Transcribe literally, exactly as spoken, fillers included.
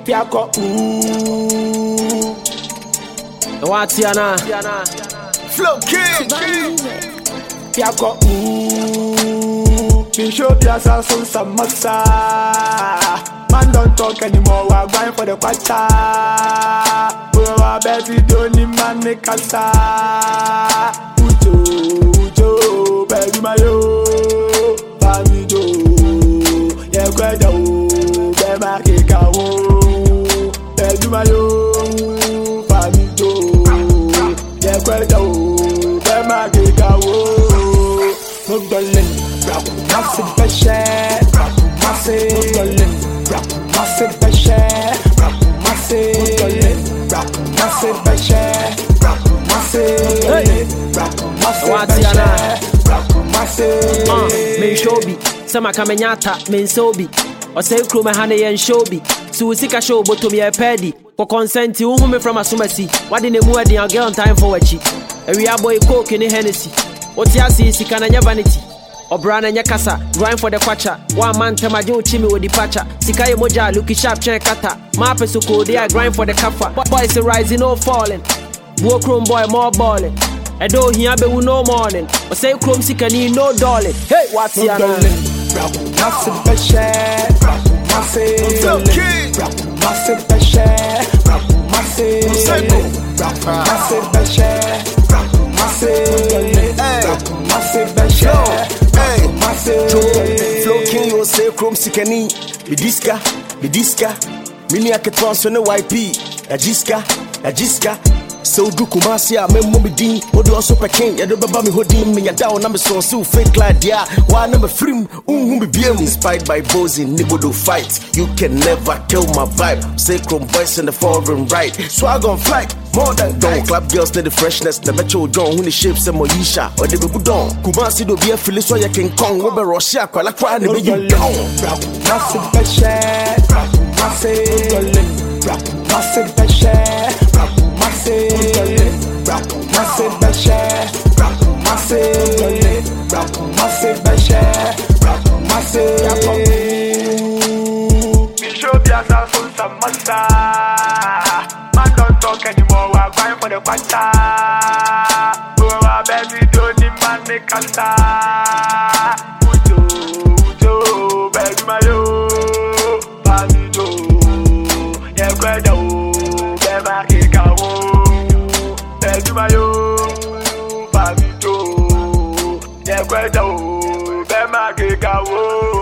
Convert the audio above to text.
Piako ooh. What's yana? Flow King. Piako ooh. Bisho piasa so samasa. Man don't talk anymore. We're going for the quarter. We're betting don't need man make us. Ujo, ujo, baby my yo, baby jo. Yeah, kweda o, be ma keka o, baby my yo, baby jo. Yeah, kweda o, be ma keka o. No darling, rap massive peshe, rap massive. No darling, rap massive peshe, rap massive. No darling, rap massive peshe, rap massive. Rap massive peshe, rap massive. Ah, me shobi, sama kamenyata, me sobi. O say kro me hane yen shobi. Su sika show botom ye pedi. For consent you who me from asumasi. Wadi ne mu adi girl on time for wachi. Area boy coke in Hennessy. Oti asi sika na nya vanity. Obrana nya kasa, grind for the kwacha. One man temaje uchimi with the pacha. Sika ye moja looky sharp chen kata. Ma peso ko dey grind for the kafa. Boys rising no falling. Wo chrome boy more balling. Edo here be no morning. O say chrome sika ni no darling. Hey, what's No your darling, rap massive peshe, rap massive. Flow King. Rap massive peshe, rap massive. Rap massive peshe, rap massive. Rap massive peshe. Hey, Flow King, you say Chrome Sikani, Bidiska, Bidiska, Mini Aketwan, no Y P, Ajiska, Ajiska. So do Kumasia, Memo Bidin, Odo also Peking, Yadobami Hodin, me a down number so so fake lad, yeah. One number frim, um, be inspired by Bozy, Nibodo fight. You can never kill my vibe. Say Chrome voice in the foreign right. Swag on flight. More than don't clap girls need the freshness. The metro John when the shapes and Moisha or the baby don. Kumasi do be a Phyllis so you can come over Russia. Quite cry and be you down. Rap massive peshe, rap massive. Rap massive peshe, rap massive. Rap massive peshe, rap massive. Rap massive peshe, rap massive. Bisho piasa so samasa. Man don't talk anymore. We're going for the quarter. We're betting don't need man make us. Ujo, ujo, baby my yo, baby jo. Yeah, kweda o, be ma keka o, baby my yo, baby jo. Yeah, kweda o, be ma keka o.